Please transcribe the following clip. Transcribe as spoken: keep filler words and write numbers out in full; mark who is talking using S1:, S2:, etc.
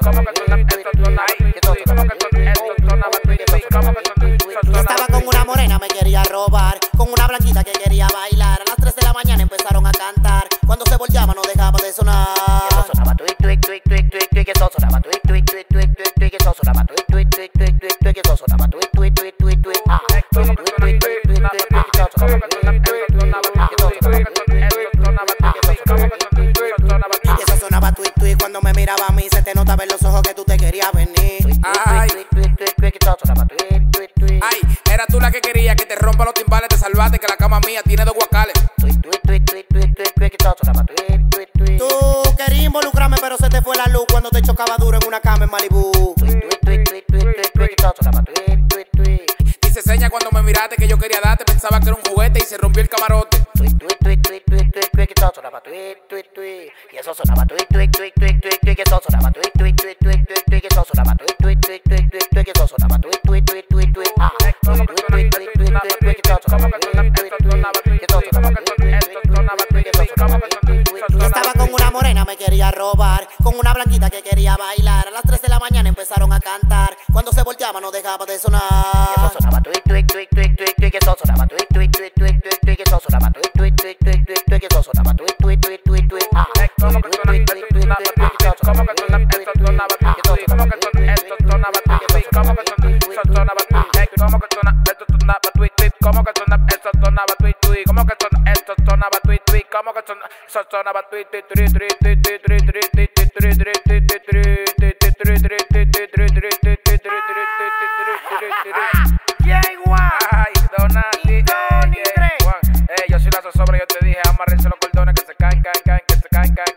S1: Como que suena, esto sonaba tweet, tweet. Como que suena, esto sonaba tweet, tweet. Como que suena, esto sonaba.
S2: Estaba con una morena, me quería robar, con una blanquita que quería bailar. A las tres de la mañana empezaron a cantar. Cuando se volteaba no dejaba de sonar.
S3: Y eso sonaba tweet, tweet, tweet, tweet, tweet, tweet. Y eso sonaba tweet, tweet, tweet, tweet, tweet, tweet. Y eso sonaba tweet, tweet, tweet, tweet, tweet, tweet. Y eso sonaba tweet, tweet, tweet, tweet, tweet. Ah, tweet, tweet, tweet, tweet, tweet, tweet. Y eso sonaba tweet, tweet, tweet, tweet.
S2: Y eso sonaba tweet, tweet. Cuando me miraba a mí se te notaba en los ojos que tú te querías venir.
S3: Ay, tweet, tweet, tweet, tweet. Y eso sonaba tweet, tweet, tweet.
S4: Ay, era tú la que quería que te rompa los timbales, te salvaste, que la cama mía tiene dos guacales.
S3: Tweet, tweet, tweet, tweet, tweet, tweet, tweet. Y eso sonaba tweet, tweet, tweet.
S2: Tú querías involucrarme pero se te fue la luz cuando te chocaba duro en una cama en Malibú.
S3: Tweet, tweet, tweet, tweet, tweet, tweet. Y eso sonaba tweet, tweet, tweet.
S4: Dice seña cuando me miraste que yo quería darte, pensaba que era un juguete y se rompió el camarote.
S3: Tweet, tweet, tweet, tweet, tweet, tweet, tweet. Y eso sonaba tweet, tweet, tweet. Y eso sonaba tweet, tweet, tweet, tweet, tweet, tweet. Y eso sonaba tweet, tweet, tweet, tweet, tweet, tweet. Y eso sonaba tweet, tweet, tweet, tweet, tweet, tweet. Y eso sonaba tweet, tweet, tweet, tweet, tweet. Ah, tweet, tweet, tweet, tweet, tweet, tweet, tweet. Y eso sonaba tweet, tweet, tweet, tweet. Y eso sonaba tweet, tweet, tweet, tweet.
S2: Estaba con una morena, me quería robar, con una blanquita que quería bailar. A las tres de la mañana empezaron a cantar. Cuando se volteaba no dejaba de sonar.
S3: Y eso sonaba tweet, tweet, tweet, tweet, tweet, tweet. Y eso sonaba tweet, tweet, tweet, tweet, tweet, tweet. Y eso sonaba tweet, tweet, tweet, tweet, tweet, tweet. Y eso sonaba tweet, tweet, tweet, tweet, tweet. Ah,
S1: Como que suena, esto sonaba tweet, tweet. Como que suena, esto sonaba tweet, tweet. Como que suena, esto sonaba tweet, tweet. Como que suena, esto sonaba tweet, tweet. Como que suena, esto sonaba tweet, tweet. Como que suena, esto sonaba tweet, tweet. Como que suena, esto sonaba tweet, tweet. Como que suena, esto sonaba tweet, tweet, tweet, tweet, tweet, tweet, tweet, tweet, tweet, tweet, tweet, tweet, tweet, tweet, tweet, J Juan, ay, Donati, J Juan. Eh, yo soy la zozobra, yo te dije, amárrense los cordones que se caen, caen, caen, que se caen, caen.